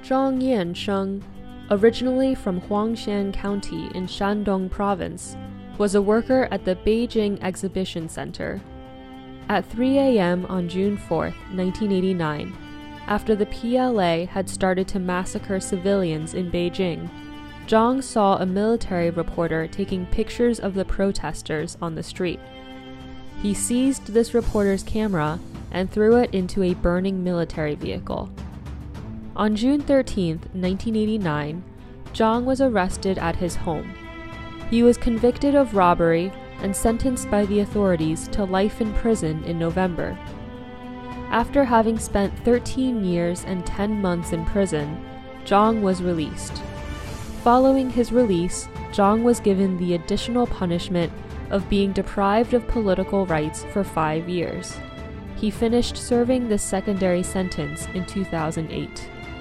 Zhang Yansheng, originally from Huangshan County in Shandong Province, was a worker at the Beijing Exhibition Center. At 3 a.m. on June 4, 1989, after the PLA had started to massacre civilians in Beijing, Zhang saw a military reporter taking pictures of the protesters on the street. He seized this reporter's camera and threw it into a burning military vehicle. On June 13, 1989, Zhang was arrested at his home. He was convicted of robbery and sentenced by the authorities to life in prison in November. After having spent 13 years and 10 months in prison, Zhang was released. Following his release, Zhang was given the additional punishment of being deprived of political rights for 5 years. He finished serving this secondary sentence in 2008.